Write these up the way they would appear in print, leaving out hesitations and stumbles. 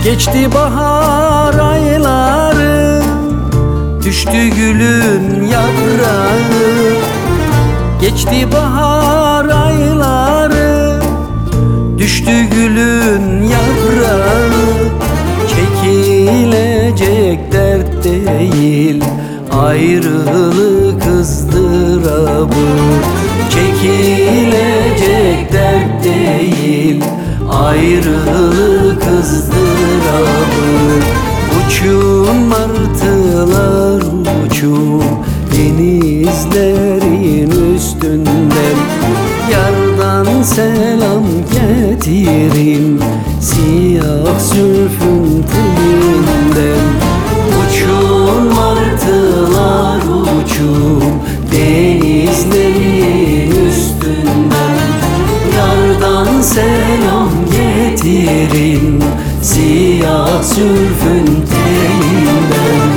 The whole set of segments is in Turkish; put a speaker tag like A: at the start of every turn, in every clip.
A: Geçti bahar ayları, düştü gülün yaprağı. Geçti bahar ayları, düştü gülün yaprağı. Çekilecek dert değil, ayrılık ızdırabı. Çekilecek dert değil, ayrılık ızdırabı. Uçun martılar uçun, denizlerin üstünden. Yardan selam getirin, siyah zülfün telinden. Uçun martılar uçun, denizlerin üstünden. Yardan selam getirin, siyah zülfün telinden.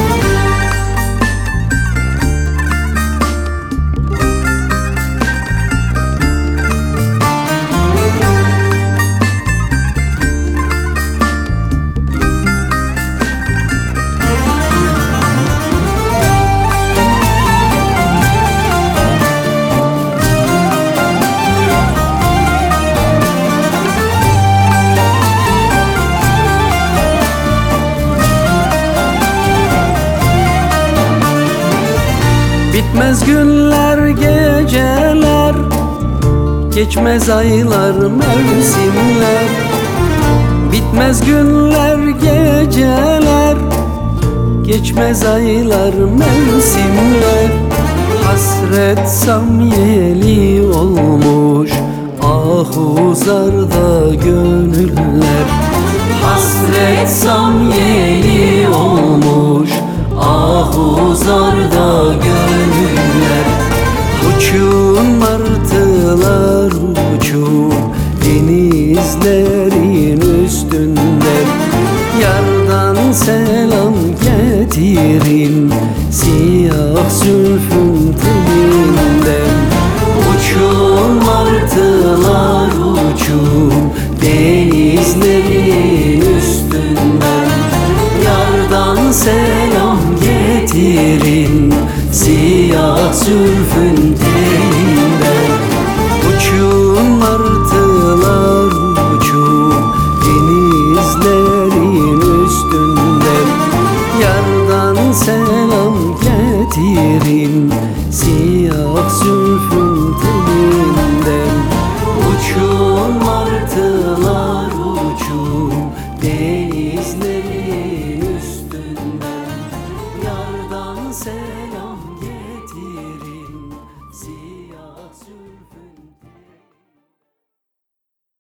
A: Bitmez günler geceler, geçmez aylar mevsimler. Bitmez günler geceler, geçmez aylar mevsimler. Hasret samyeli olmuş ahuzarda gönüller. Hasret samyeli olmuş ahuzarda gönüller. Uçun martılar uçun, denizlerin üstünden. Yardan selam getirin, siyah zülfün telinden. Uçun martılar uçun, denizlerin üstünden. Yardan selam getirin, siyah zülfün